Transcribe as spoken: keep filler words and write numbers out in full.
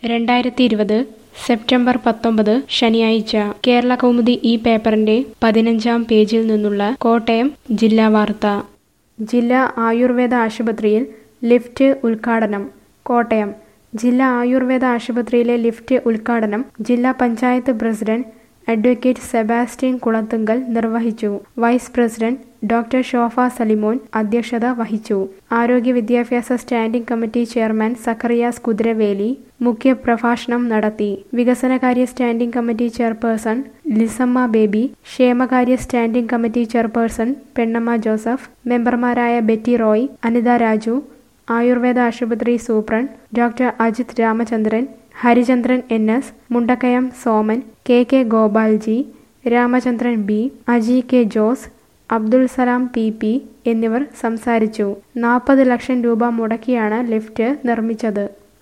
രണ്ടായിരത്തി ഇരുപത് സെപ്റ്റംബർ പത്തൊമ്പത് ശനിയാഴ്ച കേരള കൗമുദി ഈ പേപ്പറിന്റെ പതിനഞ്ചാം പേജിൽ നിന്നുള്ള കോട്ടയം ജില്ലാ വാർത്ത. ജില്ലാ ആയുർവേദ ആശുപത്രിയിൽ ലിഫ്റ്റ് ഉദ്ഘാടനം. കോട്ടയം ജില്ലാ ആയുർവേദ ആശുപത്രിയിലെ ലിഫ്റ്റ് ഉദ്ഘാടനം ജില്ലാ പഞ്ചായത്ത് പ്രസിഡന്റ് അഡ്വക്കേറ്റ് സെബാസ്റ്റ്യൻ കുളത്തുങ്കൽ നിർവഹിച്ചു. Vice president doctor Shofa Salimon അധ്യക്ഷത വഹിച്ചു. ആരോഗ്യ വിദ്യാഭ്യാസ standing committee chairman Zacharias Kuthiravely മുഖ്യപ്രഭാഷണം നടത്തി. വികസനകാര്യ standing committee chairperson Lissamma Baby, ക്ഷേമകാര്യ standing committee chairperson Pennamma Joseph, മെമ്പർമാരായ ബെറ്റി റോയ്, അനിത രാജു, ആയുർവേദ ആശുപത്രി superintendent doctor Ajith Ramachandran, Harichandran N S, Mundakayam Soman, K K Gopalji, Ramachandran B, Aji K Jose, Abdul Salam P P എന്നിവർ സംസാരിച്ചു. നാൽപ്പത് ലക്ഷം രൂപ മുടക്കിയാണ് ലിഫ്റ്റ് നിർമ്മിച്ചത്.